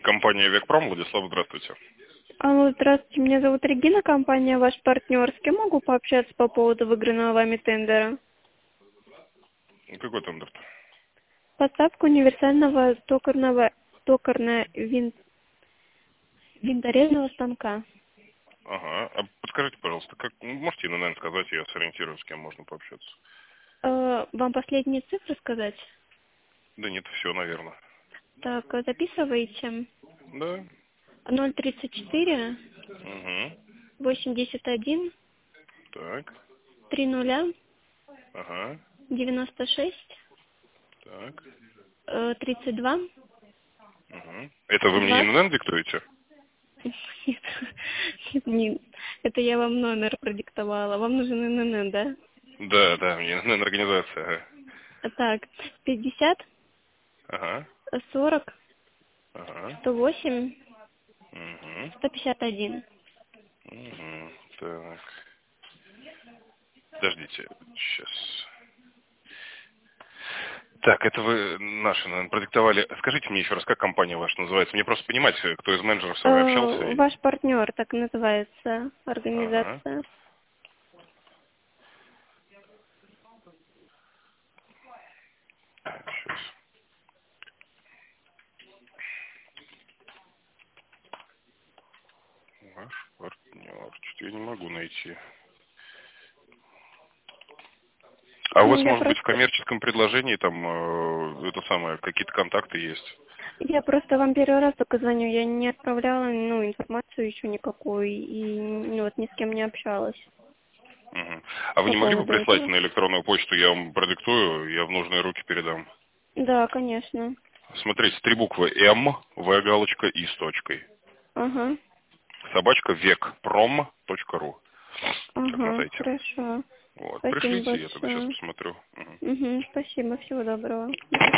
компания «Векпром». Владислав, здравствуйте. Алло, здравствуйте, меня зовут Регина, компания «Ваш партнер». С кем могу пообщаться по поводу выигранного вами тендера? Какой тендер? Поставка универсального винторезного станка. Ага. А подскажите, пожалуйста, как можете, наверное, сказать, я сориентирую, с кем можно пообщаться? Вам последние цифры сказать? Да нет, все, наверное. Так, записываете. Да. 034 Угу. 81 Так. 30 Ага. 96 Так. 32 Угу. Это вы мне 20. ИНН диктуете? Нет, это я вам номер продиктовала. Вам нужен ИНН, да? Да, да, мне ИНН организация. Ага. Так, 50 Ага. 40 Ага. 108 Угу. 151. Угу. Так. Подождите, сейчас. Так, это вы наши, наверное, продиктовали. Скажите мне еще раз, как компания ваша называется? Мне просто понимать, кто из менеджеров с вами общался. Ваш партнер, так называется Ага. организация. Сейчас. Ваш партнер. Что-то я не могу найти. А у Ну, вас, я может быть, в просто, коммерческом предложении там это самое, какие-то контакты есть? я просто вам первый раз только звоню, я не отправляла, информацию еще никакую и вот ни с кем не общалась Угу. А вы по не могли бы поводу прислать этого. на электронную почту, я вам продиктую, я в нужные руки передам. Да, конечно. Смотрите, 3 буквы М, В галочка И с точкой. Ага, Собачка векпром.ру. Как на сайте. хорошо. Вот. Спасибо Пришлите, я тогда сейчас большое. посмотрю. Мгм. Спасибо, всего доброго.